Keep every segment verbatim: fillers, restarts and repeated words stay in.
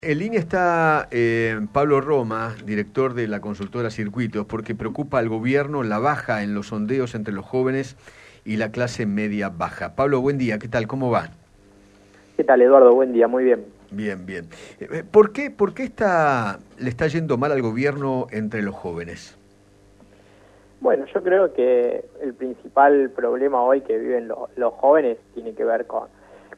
En línea está eh, Pablo Roma, director de la consultora Circuitos, porque preocupa al gobierno la baja en los sondeos entre los jóvenes y la clase media baja. Pablo, buen día, ¿qué tal? ¿Cómo va? ¿Qué tal, Eduardo? Buen día, muy bien. Bien, bien. Eh, ¿Por qué, por qué está, le está yendo mal al gobierno entre los jóvenes? Bueno, yo creo que el principal problema hoy que viven lo, los jóvenes tiene que ver con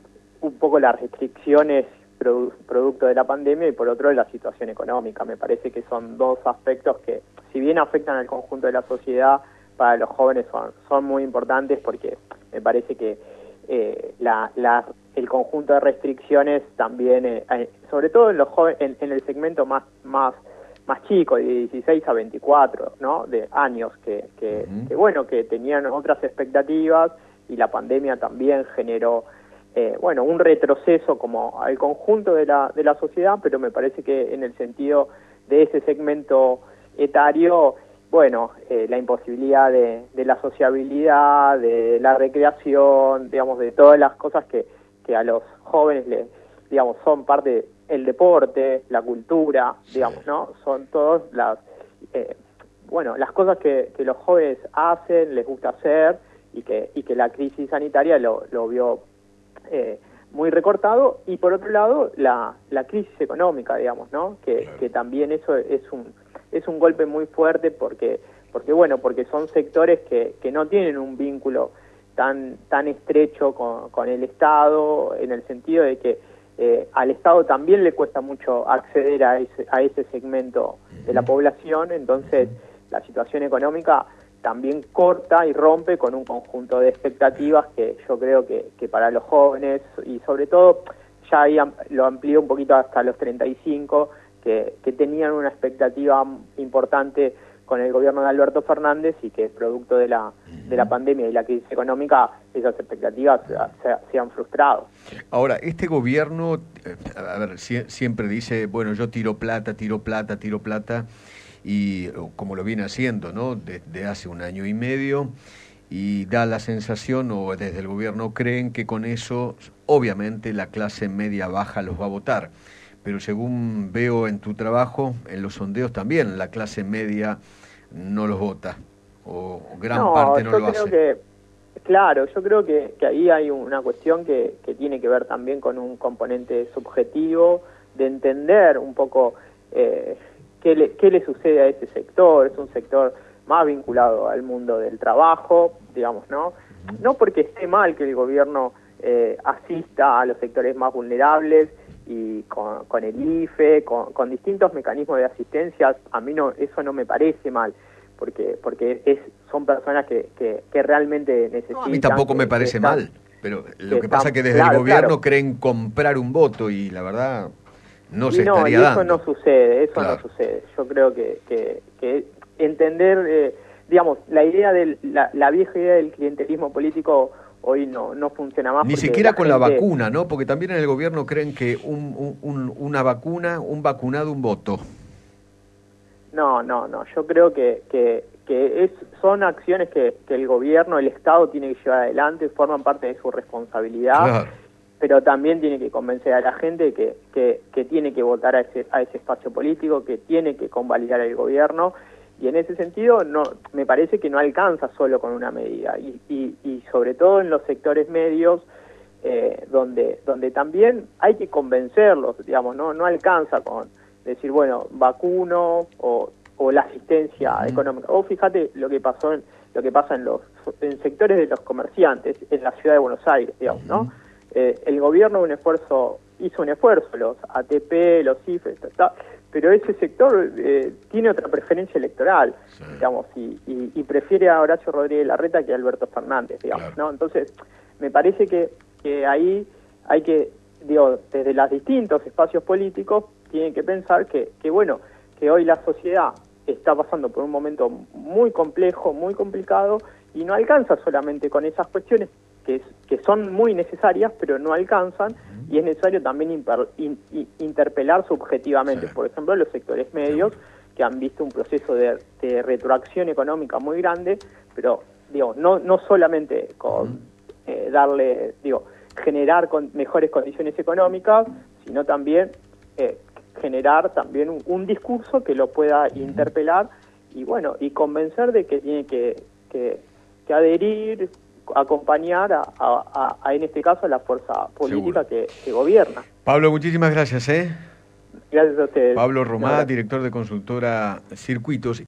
un poco las restricciones produ producto de la pandemia y por otro la situación económica. Me parece que son dos aspectos que, si bien afectan al conjunto de la sociedad, para los jóvenes son, son muy importantes porque me parece que eh, la, la, el conjunto de restricciones también, eh, sobre todo en los jóvenes, en, en el segmento más más más chico, de dieciséis a veinticuatro, ¿no? De años, que, que, uh-huh. que bueno, que tenían otras expectativas y la pandemia también generó Eh, bueno, un retroceso como al conjunto de la, de la sociedad, pero me parece que en el sentido de ese segmento etario, bueno, eh, la imposibilidad de, de la sociabilidad, de la recreación, digamos, de todas las cosas que, que a los jóvenes, le, digamos, son parte del deporte, la cultura, digamos, ¿no? Son todas las, eh, bueno, las cosas que, que los jóvenes hacen, les gusta hacer y que, y que la crisis sanitaria lo, lo vio Eh, muy recortado, y por otro lado la, la crisis económica, digamos, ¿no? Que, claro. que también eso es un es un golpe muy fuerte porque porque bueno porque son sectores que, que no tienen un vínculo tan tan estrecho con, con el Estado, en el sentido de que eh, al Estado también le cuesta mucho acceder a ese a ese segmento de la población. Entonces la situación económica también corta y rompe con un conjunto de expectativas que yo creo que, que para los jóvenes, y sobre todo, ya ahí lo amplió un poquito hasta los treinta y cinco, que, que tenían una expectativa importante con el gobierno de Alberto Fernández, y que producto de la, de la pandemia y la crisis económica, esas expectativas se, se han frustrado. Ahora, este gobierno, a ver, siempre dice, bueno, yo tiro plata, tiro plata, tiro plata, y como lo viene haciendo, ¿no? Desde hace un año y medio, y da la sensación, o desde el gobierno creen que con eso, obviamente, la clase media baja los va a votar. Pero según veo en tu trabajo, en los sondeos también la clase media no los vota, o gran no, parte no yo lo creo hace. Que, claro, yo creo que, que ahí hay una cuestión que, que tiene que ver también con un componente subjetivo, de entender un poco eh, qué, le, qué le sucede a ese sector. Es un sector más vinculado al mundo del trabajo, digamos, ¿no? No porque esté mal que el gobierno eh, asista a los sectores más vulnerables, y con, con el I F E, con, con distintos mecanismos de asistencia. A mí no, eso no me parece mal, porque porque es son personas que, que, que realmente necesitan. No, a mí tampoco que, me parece están, mal, pero lo que, que pasa están, es que desde claro, el gobierno claro. creen comprar un voto, y la verdad no y se no, estaría y eso dando. no sucede, eso claro. no sucede. Yo creo que, que, que entender, eh, digamos, la idea del, la, la vieja idea del clientelismo político hoy no no funciona más. Ni porque siquiera la con gente... la vacuna, ¿no? Porque también en el gobierno creen que un, un, un, una vacuna, un vacunado, un voto. No, no, no. Yo creo que que, que es, son acciones que, que el gobierno, el Estado tiene que llevar adelante, forman parte de su responsabilidad, claro. Pero también tiene que convencer a la gente que, que, que tiene que votar a ese, a ese espacio político, que tiene que convalidar el gobierno. Y en ese sentido, no, me parece que no alcanza solo con una medida, y, y, y sobre todo en los sectores medios, eh, donde donde también hay que convencerlos, digamos, no no alcanza con decir, bueno, vacuno o, o la asistencia uh-huh. económica. O fíjate lo que pasó en, lo que pasa en los en sectores de los comerciantes en la ciudad de Buenos Aires, digamos, uh-huh. ¿no? Eh, el gobierno un esfuerzo hizo un esfuerzo, los A T P, los I F E, está, pero ese sector eh, tiene otra preferencia electoral, sí. digamos, y, y, y prefiere a Horacio Rodríguez Larreta que a Alberto Fernández, digamos, claro. ¿no? Entonces, me parece que, que ahí hay que, digo, desde los distintos espacios políticos, tienen que pensar que, que, bueno, que hoy la sociedad está pasando por un momento muy complejo, muy complicado, y no alcanza solamente con esas cuestiones que, que son muy necesarias, pero no alcanzan, y es necesario también imper, in, in, interpelar subjetivamente, sí. por ejemplo, los sectores medios, sí. que han visto un proceso de, de retroacción económica muy grande, pero digo, no, no solamente con uh-huh. eh, darle, digo, generar con mejores condiciones económicas, sino también eh, generar también un, un discurso que lo pueda interpelar y bueno, y convencer de que tiene que, que, que adherir, acompañar a, a, a, en este caso, a la fuerza política que, que gobierna. Pablo, muchísimas gracias. ¿eh? Gracias a ustedes. Pablo Romá, director de consultora Circuitos.